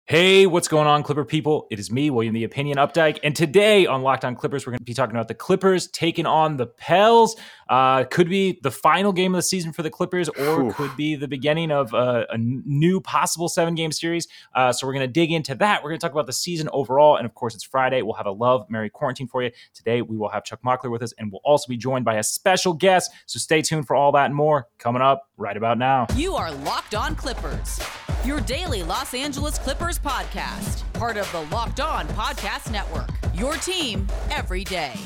Hey, what's going on, Clipper people? It is me, William the Opinion Updike, and today on Locked On Clippers, we're going to be talking about the Clippers taking on the Pels. Could be the final game of the season for the Clippers, or could be the beginning of a new possible 7-game series. So we're going to dig into that. We're going to talk about the season overall, and of course, it's Friday. We'll have a Love Merry Quarantine for you. Today, we will have Chuck Mockler with us, and we'll also be joined by a special guest. So stay tuned for all that and more coming up right about now. You are Locked On Clippers, your daily Los Angeles Clippers podcast, part of the Locked On Podcast Network, your team every day.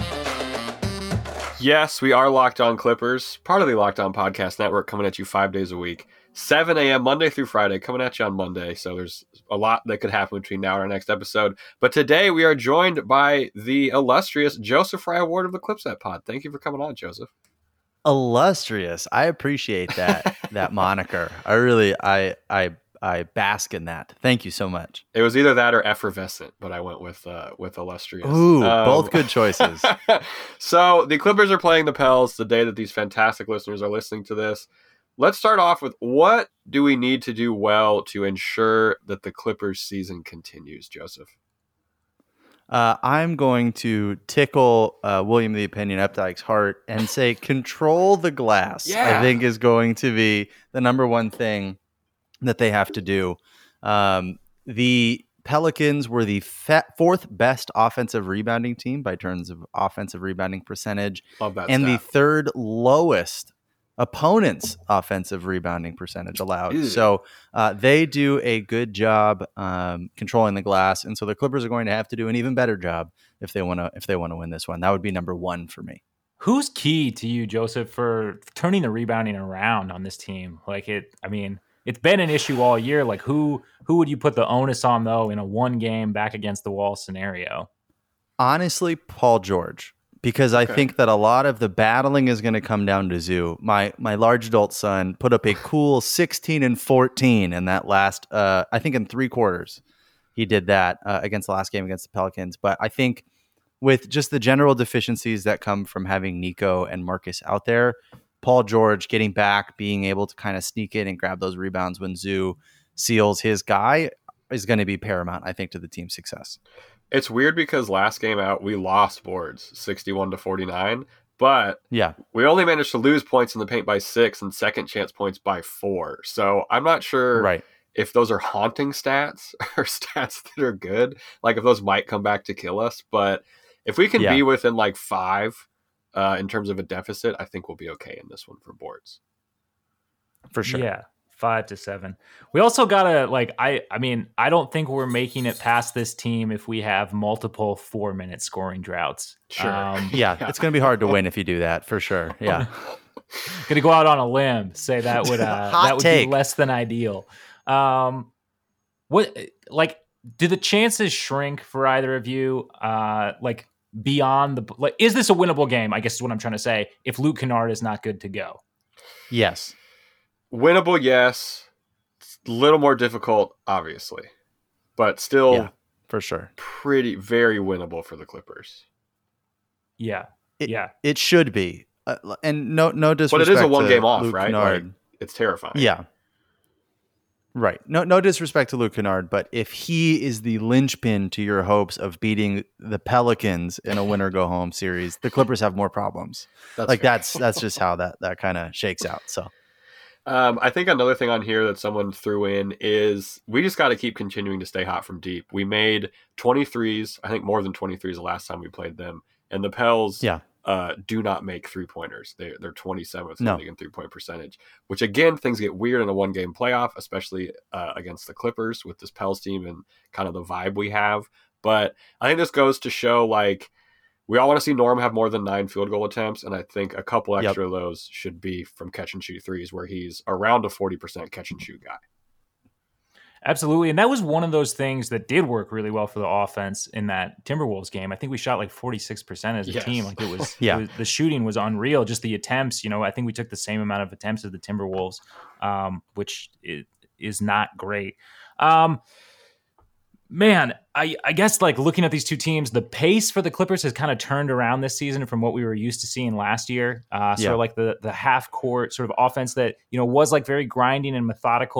Yes, we are Locked On Clippers, part of the Locked On Podcast Network, coming at you 5 days a week, 7 a.m. Monday through Friday, coming at you on Monday. So there's a lot that could happen between now and our next episode. But today we are joined by the illustrious Joseph Fry Award of the Clipset Pod. Thank you for coming on, Joseph. Illustrious. I appreciate that moniker. I bask in that. Thank you so much. It was either that or effervescent, but I went with illustrious. Ooh, both good choices. So the Clippers are playing the Pels the day that these fantastic listeners are listening to this. Let's start off with, what do we need to do well to ensure that the Clippers season continues, Joseph? I'm going to tickle William the Opinion Updike's heart and say control the glass. Yeah. I think is going to be the number one thing that they have to do. The Pelicans were the fourth best offensive rebounding team by terms of offensive rebounding percentage, Love that and stat. the third lowest opponent's offensive rebounding percentage allowed. Ew. So they do a good job controlling the glass, and so the Clippers are going to have to do an even better job if they want to win this one. That would be number one for me. Who's key to you, Joseph, for turning the rebounding around on this team? It's been an issue all year. Like, who would you put the onus on, though, in a one-game back-against-the-wall scenario? Honestly, Paul George, because I think that a lot of the battling is going to come down to Zoo. My large adult son put up a cool 16 and 14 in that last, I think in 3 quarters. He did that against the last game against the Pelicans. But I think with just the general deficiencies that come from having Nico and Marcus out there, Paul George getting back, being able to kind of sneak in and grab those rebounds when Zoo seals his guy is going to be paramount, I think, to the team's success. It's weird because last game out, we lost boards 61-49, but yeah, we only managed to lose points in the paint by 6 and second chance points by 4. So I'm not sure if those are haunting stats or stats that are good, like if those might come back to kill us. But if we can be within like 5 in terms of a deficit, I think we'll be okay in this one for boards. For sure. Yeah, 5 to 7. We also gotta I don't think we're making it past this team if we have multiple 4-minute scoring droughts. Sure. It's going to be hard to win if you do that, for sure. Yeah. Gonna go out on a limb, say that would be less than ideal. Do the chances shrink for either of you? Beyond is this a winnable game? I guess is what I'm trying to say. If Luke Kennard is not good to go, yes. Winnable, yes. It's a little more difficult, obviously, but still, for sure, very winnable for the Clippers. Yeah, it should be, and no disrespect. But it is a 1 game off, Luke right? Kennard. Like, it's terrifying. Yeah. Right. No disrespect to Luke Kennard, but if he is the linchpin to your hopes of beating the Pelicans in a winner-go-home series, the Clippers have more problems. That's just how that kind of shakes out. So, I think another thing on here that someone threw in is we just got to keep continuing to stay hot from deep. We made 23s, I think more than 23s the last time we played them, and the Pels do not make 3-pointers. They're 27th in 3-point percentage, which again, things get weird in a 1-game playoff, especially against the Clippers with this Pels team and kind of the vibe we have. But I think this goes to show, like, we all want to see Norm have more than 9 field goal attempts, and I think a couple extra of those should be from catch and shoot threes, where he's around a 40% catch and shoot guy. Absolutely. And that was one of those things that did work really well for the offense in that Timberwolves game. I think we shot like 46% as a team. Like it was, the shooting was unreal. Just the attempts, I think we took the same amount of attempts as the Timberwolves, which is not great. Man, I guess like looking at these two teams, the pace for the Clippers has kind of turned around this season from what we were used to seeing last year. Sort of like the half court sort of offense that, was like very grinding and methodical.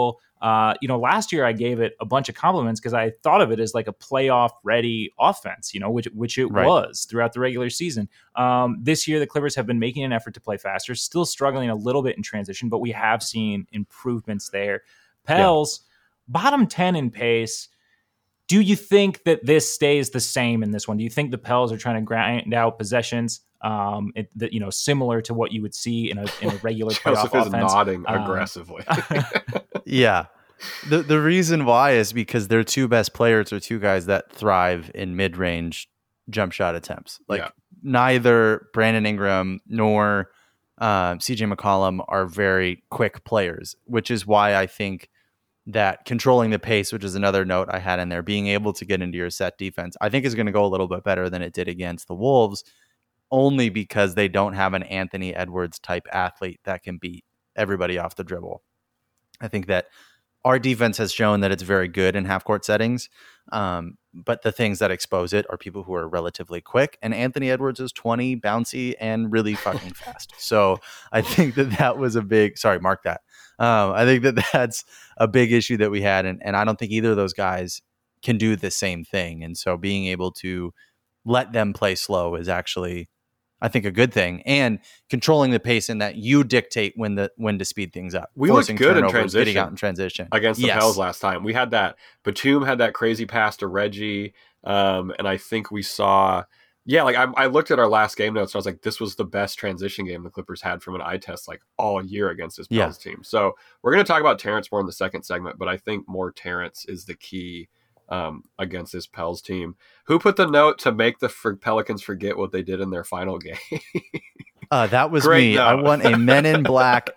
Last year I gave it a bunch of compliments because I thought of it as like a playoff ready offense, which it was throughout the regular season. This year the Clippers have been making an effort to play faster, still struggling a little bit in transition, but we have seen improvements there. Pels, bottom 10 in pace. Do you think that this stays the same in this one? Do you think the Pels are trying to grind out possessions, similar to what you would see in a regular playoff offense? Joseph is nodding aggressively. Yeah. The reason why is because their two best players are two guys that thrive in mid-range jump shot attempts. Neither Brandon Ingram nor CJ McCollum are very quick players, which is why I think that controlling the pace, which is another note I had in there, being able to get into your set defense, I think is going to go a little bit better than it did against the Wolves, only because they don't have an Anthony Edwards type athlete that can beat everybody off the dribble. I think that our defense has shown that it's very good in half court settings. But the things that expose it are people who are relatively quick. And Anthony Edwards is 20, bouncy, and really fucking fast. So I think that was a big, mark that. I think that's a big issue that we had. And I don't think either of those guys can do the same thing. And so being able to let them play slow is actually, I think, a good thing, and controlling the pace in that you dictate when to speed things up. We looked good in transition, getting out in transition against the Pels last time. We had that Batum had that crazy pass to Reggie, and I think we saw, I looked at our last game notes. And I was like, this was the best transition game the Clippers had from an eye test all year against this Pels team. So we're going to talk about Terrence more in the second segment, but I think more Terrence is the key against this Pels team. Who put the note to make the Pelicans forget what they did in their final game? That was me. Note. I want a Men in Black,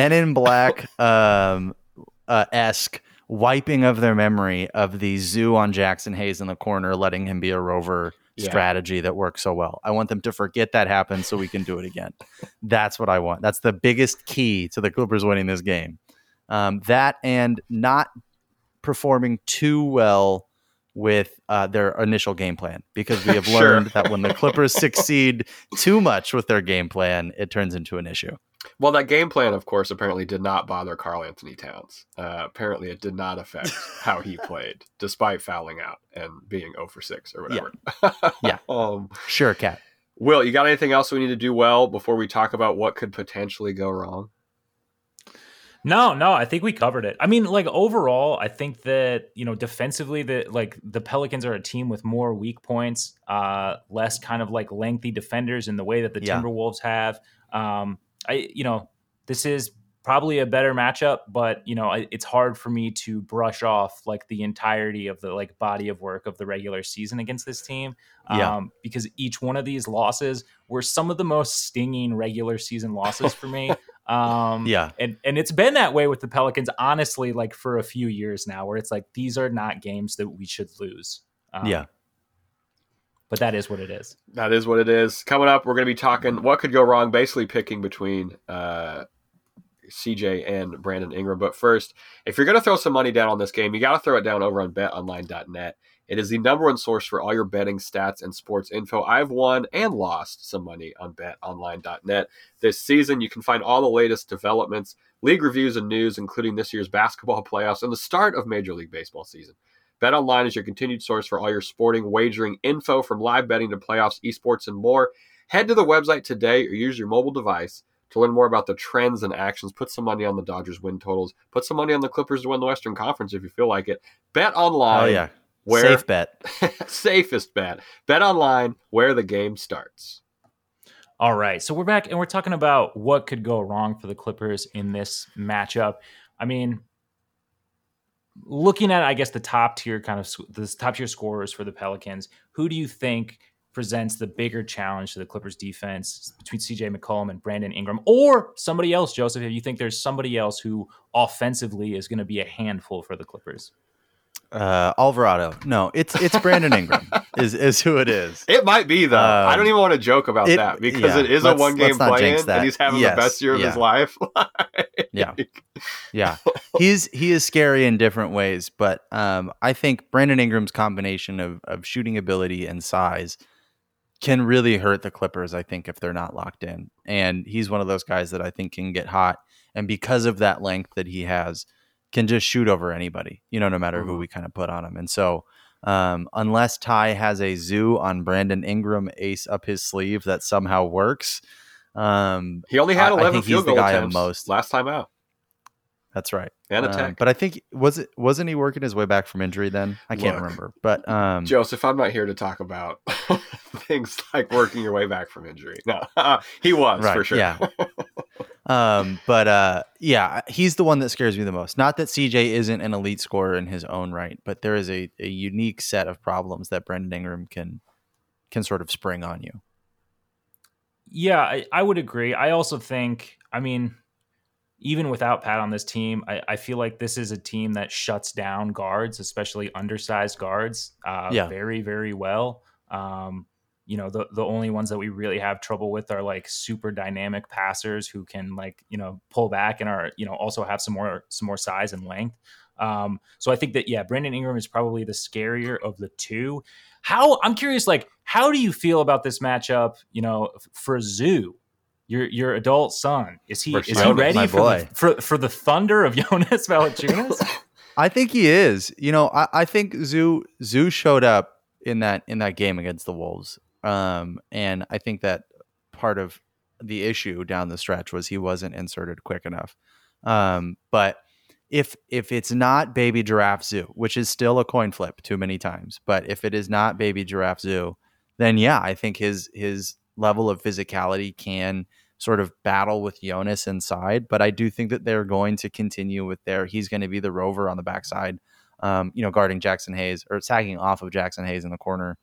esque wiping of their memory of the zoo on Jackson Hayes in the corner, letting him be a rover strategy that works so well. I want them to forget that happened so we can do it again. That's what I want. That's the biggest key to the Clippers winning this game. That and not performing too well with their initial game plan, because we have learned that when the Clippers succeed too much with their game plan, it turns into an issue. Well, that game plan, of course, apparently did not bother Karl Anthony Towns. Apparently it did not affect how he played, despite fouling out and being 0 for 6 or whatever. Yeah. Sure, Kat. Will, you got anything else we need to do well before we talk about what could potentially go wrong? No, I think we covered it. I mean, overall, I think that, defensively, the Pelicans are a team with more weak points, less kind of lengthy defenders in the way that the Timberwolves have. This is probably a better matchup, but it's hard for me to brush off the entirety of the body of work of the regular season against this team. Because each one of these losses were some of the most stinging regular season losses for me. And it's been that way with the Pelicans, honestly, for a few years now, where it's these are not games that we should lose. But that is what it is. That is what it is. Coming up, we're going to be talking what could go wrong, basically picking between CJ and Brandon Ingram. But first, if you're going to throw some money down on this game, you got to throw it down over on betonline.net. It is the number one source for all your betting stats and sports info. I've won and lost some money on betonline.net this season. You can find all the latest developments, league reviews, and news, including this year's basketball playoffs and the start of Major League Baseball season. BetOnline is your continued source for all your sporting wagering info, from live betting to playoffs, esports, and more. Head to the website today or use your mobile device to learn more about the trends and actions. Put some money on the Dodgers win totals. Put some money on the Clippers to win the Western Conference if you feel like it. BetOnline. Oh, yeah. Safe bet. Safest bet. BetOnline, where the game starts. All right. So we're back and we're talking about what could go wrong for the Clippers in this matchup. I mean, looking at, I guess, the top tier scorers for the Pelicans, who do you think presents the bigger challenge to the Clippers defense between CJ McCollum and Brandon Ingram, or somebody else, Joseph, if you think there's somebody else who offensively is going to be a handful for the Clippers? Alvarado. No, it's Brandon Ingram is who it is. It might be, though. I don't even want to joke about that, because it is a one-game play-in and he's having the best year of his life. He is scary in different ways, but I think Brandon Ingram's combination of shooting ability and size can really hurt the Clippers, I think, if they're not locked in. And he's one of those guys that I think can get hot. And because of that length that he has, can just shoot over anybody, no matter who we kind of put on him. And so unless Ty has a zoo on Brandon Ingram ace up his sleeve that somehow works, he only had 11 field goal attempts last time out. That's right. And attack. But I think wasn't he working his way back from injury then? I can't remember. But Joseph, I'm not here to talk about things like working your way back from injury. No, he was for sure. Yeah. He's the one that scares me the most. Not that CJ isn't an elite scorer in his own right, but there is a unique set of problems that Brandon Ingram can sort of spring on you. Yeah, I would agree. I also think, even without Pat on this team, I feel like this is a team that shuts down guards, especially undersized guards, very, very well. The only ones that we really have trouble with are like super dynamic passers who can pull back and are, also have some more size and length. So I think that, Brandon Ingram is probably the scarier of the two. I'm curious, how do you feel about this matchup, for Zoo? Your adult son, is he ready for the thunder of Jonas Valanciunas? I think he is. I think Zoo showed up in that game against the Wolves, and I think that part of the issue down the stretch was he wasn't inserted quick enough. But if it's not Baby Giraffe Zoo, which is still a coin flip too many times, but if it is not Baby Giraffe Zoo, then I think his level of physicality can sort of battle with Jonas inside, but I do think that they're going to continue with he's going to be the rover on the backside, guarding Jackson Hayes or sagging off of Jackson Hayes in the corner,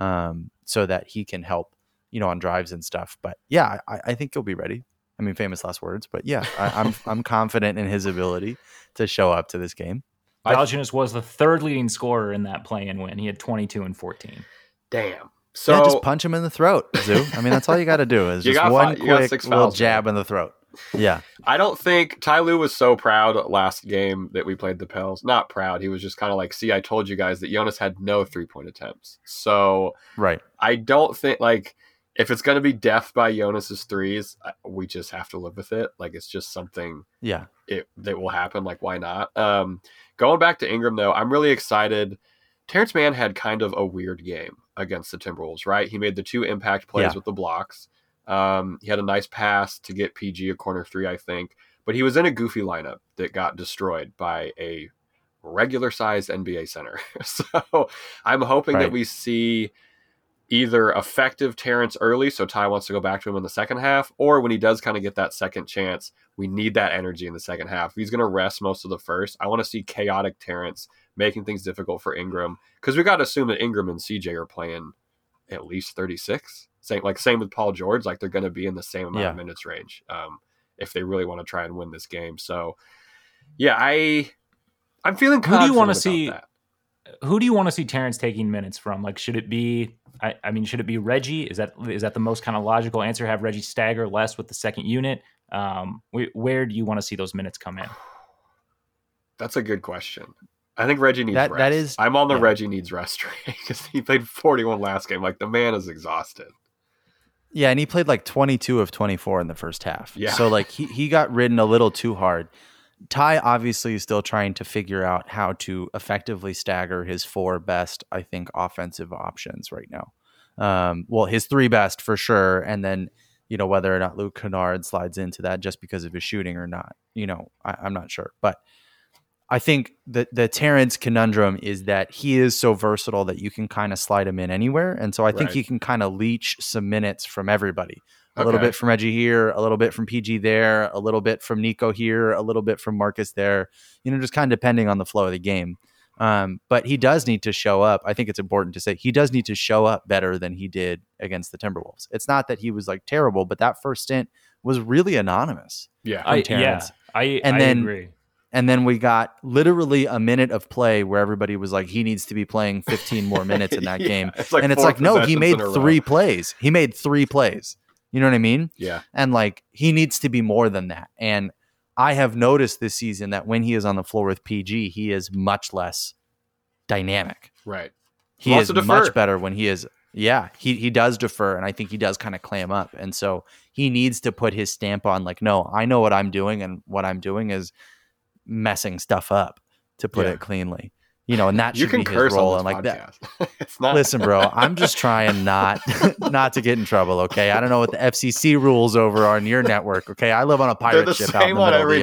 so that he can help, on drives and stuff. But I think he'll be ready. Famous last words, but I'm confident in his ability to show up to this game. Valanciunas was the third leading scorer in that play-in win. He had 22 and 14. Damn. So just punch him in the throat, Zoo. That's all you got to do is just one quick little jab in the throat. Yeah. I don't think Ty Lue was so proud last game that we played the Pels. Not proud. He was just kind of like, see, I told you guys that Jonas had no 3-point attempts. So right. I don't think if it's going to be death by Jonas's threes, we just have to live with it. It's just something that will happen. Why not? Going back to Ingram, though, I'm really excited. Terrence Mann had kind of a weird game against the Timberwolves, right? He made the 2 impact plays with the blocks. He had a nice pass to get PG a corner 3, I think. But he was in a goofy lineup that got destroyed by a regular-sized NBA center. So I'm hoping that we see either effective Terrence early, so Ty wants to go back to him in the second half, or when he does kind of get that second chance, we need that energy in the second half. If he's going to rest most of the first, I want to see chaotic Terrence making things difficult for Ingram, because we got to assume that Ingram and CJ are playing at least 36. Same with Paul George, they're going to be in the same amount of minutes range if they really want to try and win this game. So, I'm feeling confident. Who do you want to see? Who do you want to see Terrence taking minutes from? Should it be? Should it be Reggie? Is that the most kind of logical answer? Have Reggie stagger less with the second unit? Where do you want to see those minutes come in? That's a good question. I think Reggie needs rest. I'm on the Reggie needs rest train because he played 41 last game. The man is exhausted. Yeah, and he played 22 of 24 in the first half. Yeah. So he got ridden a little too hard. Ty obviously is still trying to figure out how to effectively stagger his 4 best, I think, offensive options right now. His 3 best for sure, and then whether or not Luke Kennard slides into that just because of his shooting or not. I'm not sure, but I think the Terrence conundrum is that he is so versatile that you can kind of slide him in anywhere. And so I think he can kind of leech some minutes from everybody. A little bit from Reggie here, a little bit from PG there, a little bit from Nico here, a little bit from Marcus there, just kind of depending on the flow of the game. But he does need to show up. I think it's important to say he does need to show up better than he did against the Timberwolves. It's not that he was terrible, but that first stint was really anonymous. Yeah. I agree. And then we got literally a minute of play where everybody was he needs to be playing 15 more minutes in that game. And it's no, he made 3 plays. He made 3 plays. You know what I mean? Yeah. And he needs to be more than that. And I have noticed this season that when he is on the floor with PG, he is much less dynamic. Right. He is much better when he is. Yeah, he does defer, and I think he does kind of clam up. And so he needs to put his stamp on no, I know what I'm doing, and what I'm doing is messing stuff up, to put it cleanly. And that should be his role. And like podcast. that. It's not. Listen, bro, I'm just trying not to get in trouble. Okay, I don't know what the FCC rules over on your network. Okay, I live on a pirate ship out in the middle of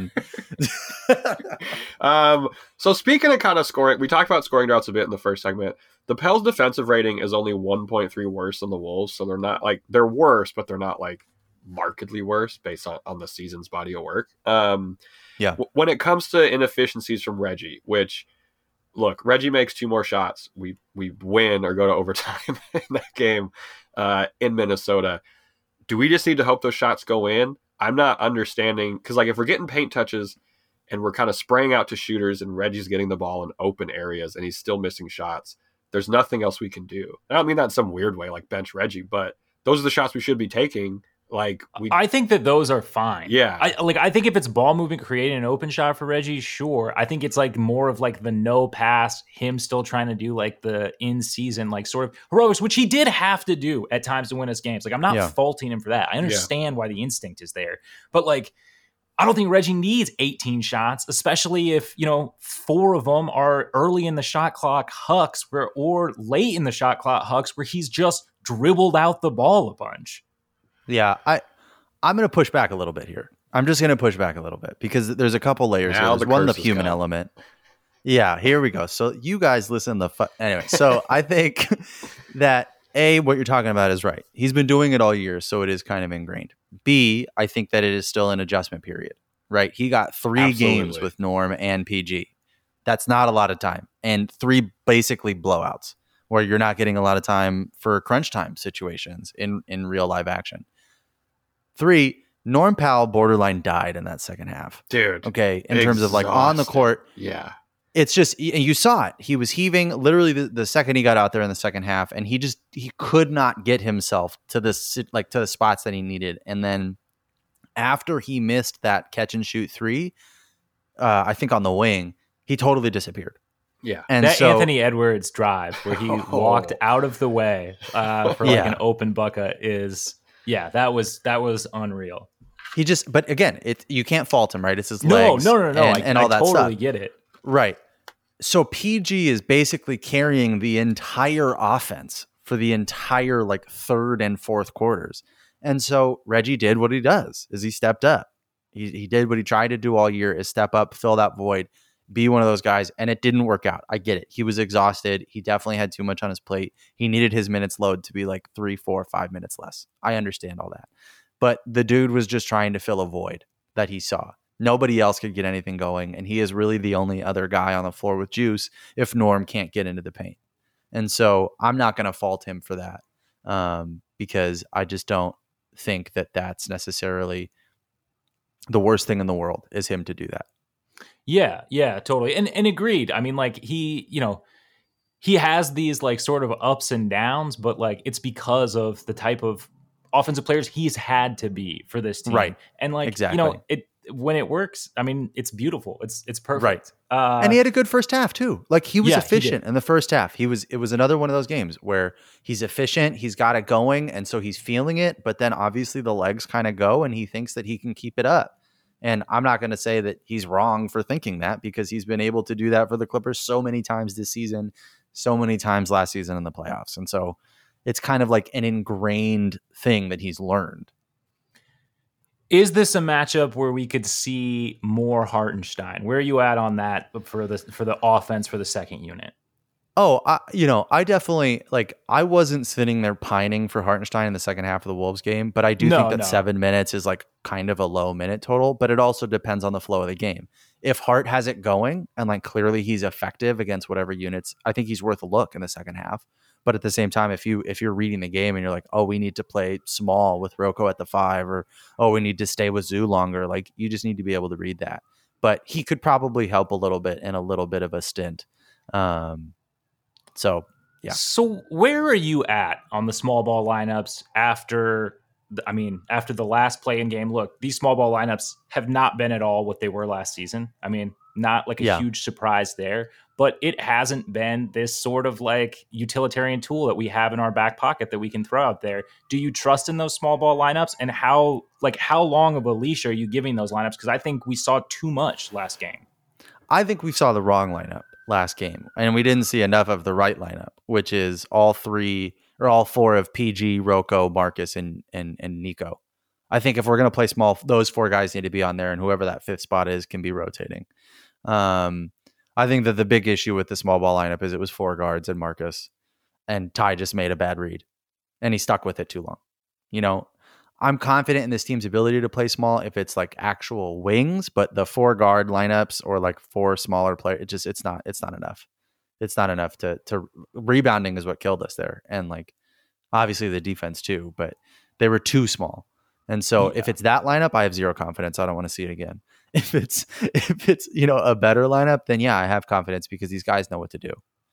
the ocean. So speaking of kind of scoring, we talked about scoring droughts a bit in the first segment. The Pels' defensive rating is only 1.3 worse than the Wolves, so they're not like they're worse, but they're not like markedly worse based on the season's body of work. When it comes to inefficiencies from Reggie, which look, Reggie makes 2 more shots, we win or go to overtime in that game in Minnesota. Do we just need to hope those shots go in? I'm not understanding, because like if we're getting paint touches and we're kind of spraying out to shooters and Reggie's getting the ball in open areas and he's still missing shots, there's nothing else we can do. I don't mean that in some weird way like bench Reggie, but those are the shots we should be taking. I think that those are fine. Yeah. I think if it's ball movement, creating an open shot for Reggie, sure. I think it's like more of like the no pass, him still trying to do like the in season, like sort of heroics, which he did have to do at times to win us games. Like I'm not faulting him for that. I understand why the instinct is there, but like, I don't think Reggie needs 18 shots, especially if, 4 of them are early in the shot clock hucks or late in the shot clock hucks where he's just dribbled out the ball a bunch. Yeah, I'm going to push back a little bit here. I'm just going to push back a little bit because there's a couple layers here. There's one, the human element. Yeah, here we go. So you guys listen anyway. So I think that A, what you're talking about is right. He's been doing it all year, so it is kind of ingrained. B, I think that it is still an adjustment period, right? He got 3 games with Norm and PG. That's not a lot of time. And 3 basically blowouts where you're not getting a lot of time for crunch time situations in real live action. 3, Norm Powell borderline died in that second half. Dude. Okay. In terms of like on the court. Yeah. It's just, you saw it. He was heaving literally the second he got out there in the second half, and he could not get himself to the spots that he needed. And then after he missed that catch and shoot 3, I think on the wing, he totally disappeared. Yeah. And that Anthony Edwards drive where he walked out of the way for like an open bucket is, that was unreal. But again, you can't fault him, right? It's his legs. No. And all that stuff. I totally get it. Right. So PG is basically carrying the entire offense for the entire like third and fourth quarters. And so Reggie did what he does, is he stepped up. He did what he tried to do all year, is step up, fill that void, be one of those guys. And it didn't work out. I get it. He was exhausted. He definitely had too much on his plate. He needed his minutes load to be like 3, 4, 5 minutes less. I understand all that. But the dude was just trying to fill a void that he saw. Nobody else could get anything going. And he is really the only other guy on the floor with juice if Norm can't get into the paint. And so I'm not going to fault him for that because I just don't think that that's necessarily the worst thing in the world is him to do that. Yeah, totally. And agreed. I mean, like he has these like sort of ups and downs, but like it's because of the type of offensive players he's had to be for this team. Right. And like, exactly. When it works, I mean, it's beautiful. It's perfect. Right. And he had a good first half too. Like he was efficient in the first half. It was another one of those games where he's efficient. He's got it going. And so he's feeling it, but then obviously the legs kind of go and he thinks that he can keep it up. And I'm not going to say that he's wrong for thinking that because he's been able to do that for the Clippers so many times this season, so many times last season in the playoffs. And so it's kind of like an ingrained thing that he's learned. Is this a matchup where we could see more Hartenstein? Where are you at on that for the offense for the second unit? Oh, I definitely I wasn't sitting there pining for Hartenstein in the second half of the Wolves game, but I do think that 7 minutes is like kind of a low minute total, but it also depends on the flow of the game. If Hart has it going and like clearly he's effective against whatever units, I think he's worth a look in the second half. But at the same time, if you're reading the game and you're like, oh, we need to play small with Rocco at the 5, or oh, we need to stay with Zoo longer, like you just need to be able to read that. But he could probably help a little bit in a little bit of a stint. So yeah. So where are you at on the small ball lineups after the last play-in game? Look, these small ball lineups have not been at all what they were last season. I mean, not like a huge surprise there, but it hasn't been this sort of like utilitarian tool that we have in our back pocket that we can throw out there. Do you trust in those small ball lineups, and how long of a leash are you giving those lineups? Because I think we saw too much last game. I think we saw the wrong lineup last game, and we didn't see enough of the right lineup, which is all four of PG, Rocco, Marcus, and Nico. I think if we're going to play small, those four guys need to be on there, and whoever that fifth spot is can be rotating. I think that the big issue with the small ball lineup is it was four guards and Marcus, and Ty just made a bad read, and he stuck with it too long. You know, I'm confident in this team's ability to play small if it's like actual wings, but the four guard lineups or like four smaller players, it's not enough. It's not enough to rebounding is what killed us there. And like, obviously the defense too, but they were too small. And so if it's that lineup, I have zero confidence. I don't want to see it again. If it's, a better lineup, then yeah, I have confidence because these guys know what to do.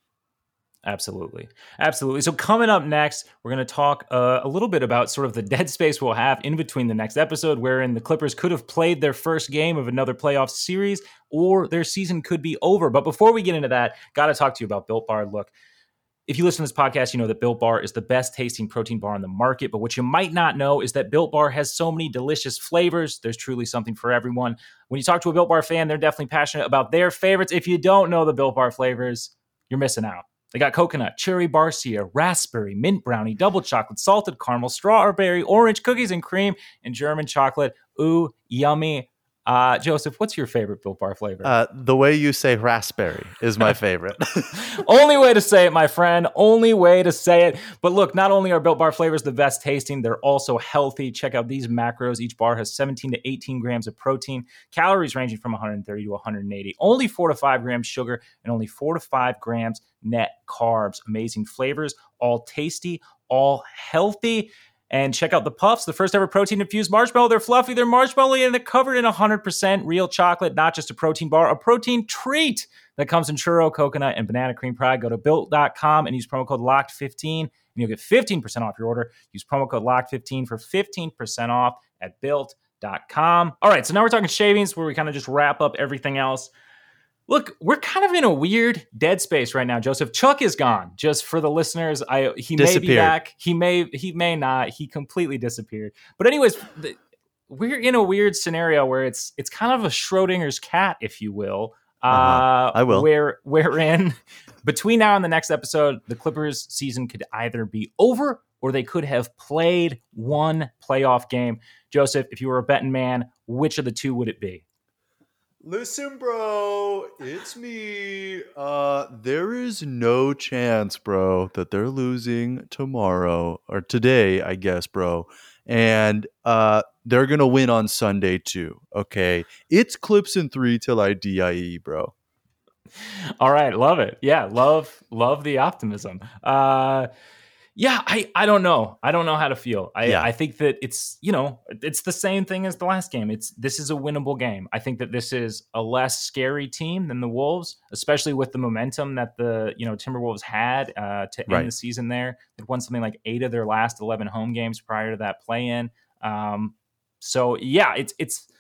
Absolutely. So coming up next, we're going to talk a little bit about sort of the dead space we'll have in between the next episode, wherein the Clippers could have played their first game of another playoff series, or their season could be over. But before we get into that, got to talk to you about Built Bar. Look, if you listen to this podcast, you know that Built Bar is the best tasting protein bar on the market. But what you might not know is that Built Bar has so many delicious flavors. There's truly something for everyone. When you talk to a Built Bar fan, they're definitely passionate about their favorites. If you don't know the Built Bar flavors, you're missing out. They got coconut, cherry barcia, raspberry, mint brownie, double chocolate, salted caramel, strawberry, orange, cookies and cream, and German chocolate. Ooh, yummy. Joseph, what's your favorite Built Bar flavor? The way you say raspberry is my favorite. Only way to say it, my friend. Only way to say it. But look, not only are Built Bar flavors the best tasting, they're also healthy. Check out these macros. Each bar has 17 to 18 grams of protein, calories ranging from 130 to 180, only 4 to 5 grams sugar, and only 4 to 5 grams net carbs. Amazing flavors, all tasty, all healthy. And check out the Puffs, the first ever protein-infused marshmallow. They're fluffy, they're marshmallowy, and they're covered in 100% real chocolate. Not just a protein bar, a protein treat that comes in churro, coconut, and banana cream pie. Go to Built.com and use promo code LOCKED15, and you'll get 15% off your order. Use promo code LOCKED15 for 15% off at Built.com. All right, so now we're talking shavings, where we kind of just wrap up everything else. Look, we're kind of in a weird dead space right now, Joseph. Chuck is gone. Just for the listeners, he may be back. He may not. He completely disappeared. But anyways, we're in a weird scenario where it's kind of a Schrodinger's cat, if you will. I will. Wherein between now and the next episode, the Clippers season could either be over or they could have played one playoff game. Joseph, if you were a betting man, which of the two would it be? Listen, bro, it's me. There is no chance, bro, that they're losing tomorrow or today, I guess, bro. And they're going to win on Sunday too. Okay. It's Clips in 3 till I die, bro. All right. Love it. Yeah. Love the optimism. Yeah, I don't know. I don't know how to feel. I think that it's the same thing as the last game. This is a winnable game. I think that this is a less scary team than the Wolves, especially with the momentum that the Timberwolves had to end the season there. They'd won something like 8 of their last 11 home games prior to that play-in. So yeah, it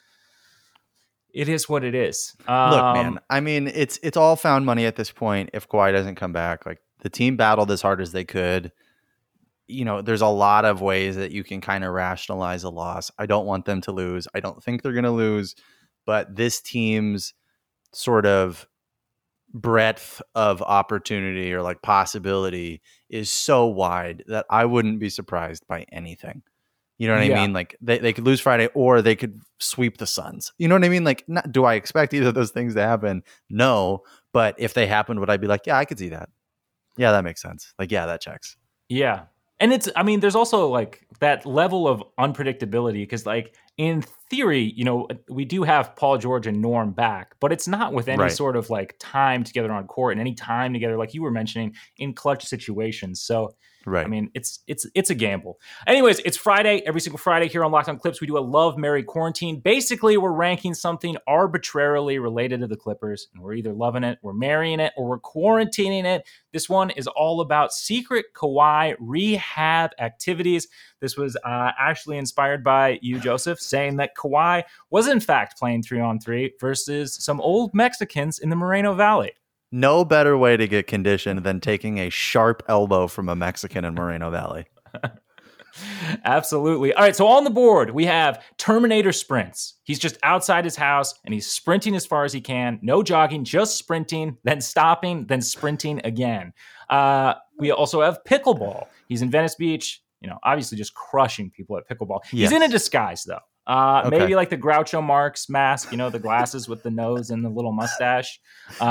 is what it is. Look, man, I mean, it's all found money at this point. If Kawhi doesn't come back, like the team battled as hard as they could. There's a lot of ways that you can kind of rationalize a loss. I don't want them to lose. I don't think they're going to lose, but this team's sort of breadth of opportunity or like possibility is so wide that I wouldn't be surprised by anything. You know what I mean? Like they could lose Friday or they could sweep the Suns. You know what I mean? Like, do I expect either of those things to happen? No. But if they happened, would I be like, yeah, I could see that. Yeah, that makes sense. Like, yeah, that checks. Yeah. And there's also like that level of unpredictability because like in theory, we do have Paul George and Norm back, but it's not with any sort of like time together on court and any time together, like you were mentioning, in clutch situations. So, I mean, it's a gamble. Anyways, it's Friday. Every single Friday here on Locked On Clips, we do a Love, Marry, Quarantine. Basically, we're ranking something arbitrarily related to the Clippers, and we're either loving it, we're marrying it, or we're quarantining it. This one is all about secret Kawhi rehab activities. This was actually inspired by you, Joseph, saying that Kawhi was in fact playing 3-on-3 versus some old Mexicans in the Moreno Valley. No better way to get conditioned than taking a sharp elbow from a Mexican in Moreno Valley. Absolutely. All right, so on the board, we have Terminator sprints. He's just outside his house, and he's sprinting as far as he can. No jogging, just sprinting, then stopping, then sprinting again. We also have pickleball. He's in Venice Beach, obviously just crushing people at pickleball. He's in a disguise, though. Maybe like the Groucho Marx mask, the glasses with the nose and the little mustache.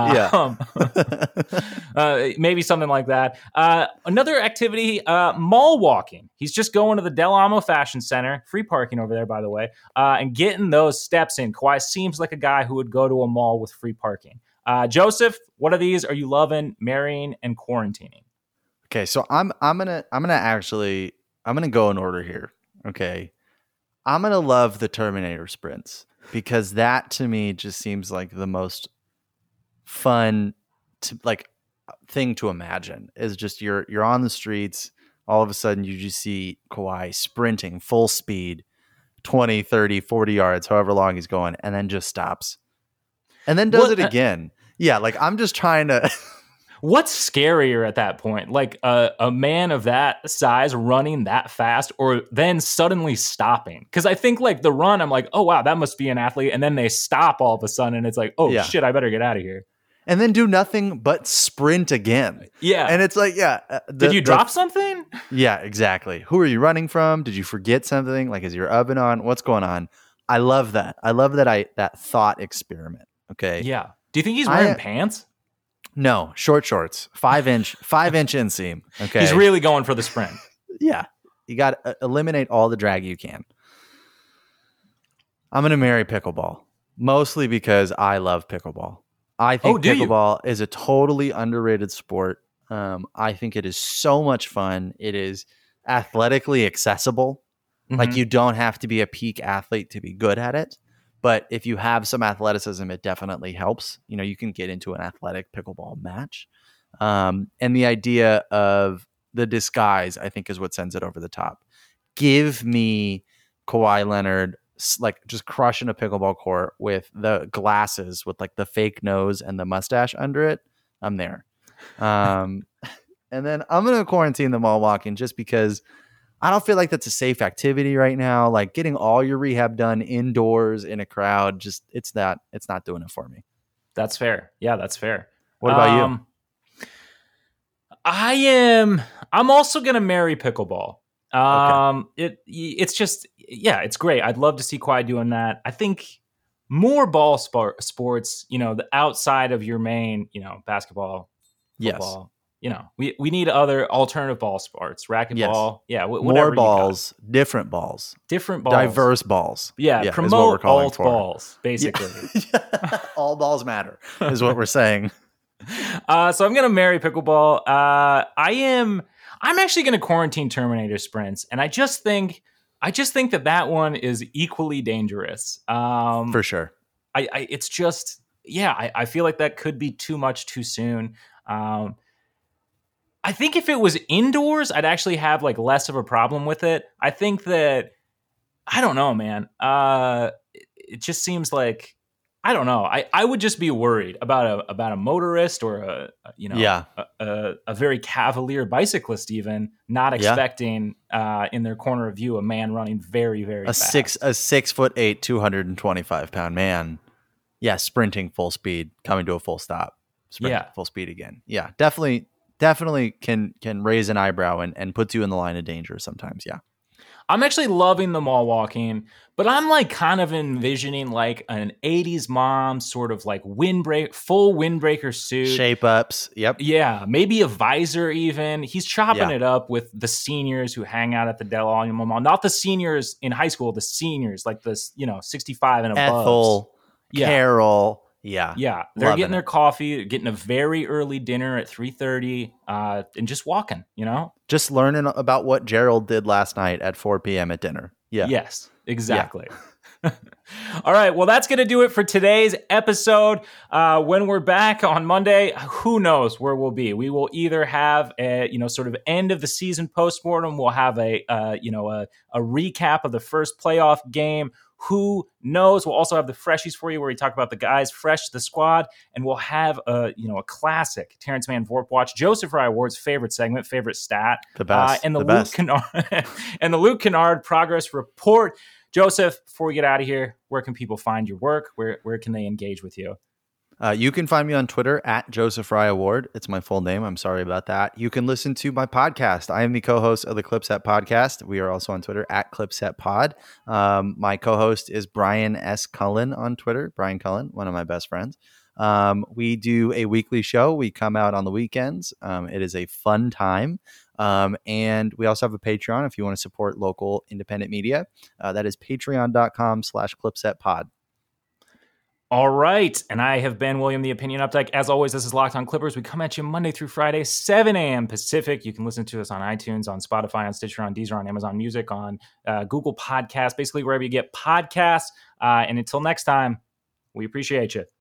Maybe something like that. Another activity, mall walking. He's just going to the Del Amo Fashion Center, free parking over there, by the way, and getting those steps in. Kawhi seems like a guy who would go to a mall with free parking. Joseph, what of these are you loving, marrying, and quarantining? Okay, so I'm gonna go in order here. Okay. I'm going to love the Terminator sprints because that to me just seems like the most fun thing to imagine is just you're on the streets. All of a sudden you just see Kawhi sprinting full speed, 20, 30, 40 yards, however long he's going, and then just stops and then does it again. Yeah. Like I'm just trying to... What's scarier at that point? Like a man of that size running that fast or then suddenly stopping? Because I think like the run, I'm like, oh, wow, that must be an athlete. And then they stop all of a sudden and it's like, oh, shit, I better get out of here. And then do nothing but sprint again. Yeah. And it's like, did you drop something? Yeah, exactly. Who are you running from? Did you forget something? Like, is your oven on? What's going on? I love that. I love that thought experiment. Okay. Yeah. Do you think he's wearing pants? No, short shorts, 5-inch inseam. Okay, he's really going for the sprint. Yeah, you got to eliminate all the drag you can. I'm gonna marry pickleball mostly because I love pickleball. I think pickleball is a totally underrated sport. I think it is so much fun. It is athletically accessible. Mm-hmm. Like you don't have to be a peak athlete to be good at it. But if you have some athleticism, it definitely helps. You can get into an athletic pickleball match. And the idea of the disguise, I think, is what sends it over the top. Give me Kawhi Leonard, like just crushing a pickleball court with the glasses with like the fake nose and the mustache under it. I'm there. And then I'm going to quarantine the mall walking just because I don't feel like that's a safe activity right now. Like getting all your rehab done indoors in a crowd, just it's not doing it for me. That's fair. Yeah, that's fair. What about you? I'm also going to marry pickleball. Okay. It's just, it's great. I'd love to see Kawhi doing that. I think more ball sports, the outside of your main, basketball, football. Yes. We need other alternative ball sports, racquetball. Yes. Yeah. More balls, different balls, diverse balls. Yeah. Promote alt balls, basically. All balls matter is what we're saying. So I'm going to marry pickleball. I'm actually going to quarantine Terminator sprints. And I just think that one is equally dangerous. For sure. It's just, I feel like that could be too much too soon. I think if it was indoors, I'd actually have like less of a problem with it. I think that, I don't know, man. It just seems like, I don't know. I would just be worried about a motorist or a very cavalier bicyclist even not expecting in their corner of view a man running very, very fast. A 6'8", 225-pound man. Yeah, sprinting full speed, coming to a full stop. Sprinting full speed again. Yeah, definitely can raise an eyebrow and puts you in the line of danger sometimes. Yeah. I'm actually loving the mall walking, but I'm like kind of envisioning like an 80s mom sort of like full windbreaker suit. Shape ups. Yep. Yeah. Maybe a visor even. He's chopping it up with the seniors who hang out at the Del Amo Mall. Not the seniors in high school, the seniors like this, 65 and above. Ethel, Carol. Yeah. They're getting their coffee, getting a very early dinner at 3:30, and just walking, Just learning about what Gerald did last night at 4 p.m. at dinner. Yeah. Yes, exactly. Yeah. All right. Well, that's going to do it for today's episode. When we're back on Monday, who knows where we'll be? We will either have a, sort of end of the season postmortem. We'll have a recap of the first playoff game. Who knows? We'll also have the Freshies for you, where we talk about the guys, fresh the squad, and we'll have a classic Terrence Mann Vorp Watch, Joseph Fry Awards favorite segment, favorite stat, the best, and the Luke Kennard and the Luke Kennard progress report. Joseph, before we get out of here, where can people find your work? Where can they engage with you? You can find me on Twitter at Joseph Fry Award. It's my full name. I'm sorry about that. You can listen to my podcast. I am the co-host of the Clipset podcast. We are also on Twitter at Clipset Pod. My co-host is Brian S. Cullen on Twitter. Brian Cullen, one of my best friends. We do a weekly show. We come out on the weekends. It is a fun time. And we also have a Patreon if you want to support local independent media. That is patreon.com/ClipsetPod. All right. And I have been William the Opinion Updike. As always, this is Locked On Clippers. We come at you Monday through Friday, 7 a.m. Pacific. You can listen to us on iTunes, on Spotify, on Stitcher, on Deezer, on Amazon Music, on Google Podcasts, basically wherever you get podcasts. And until next time, we appreciate you.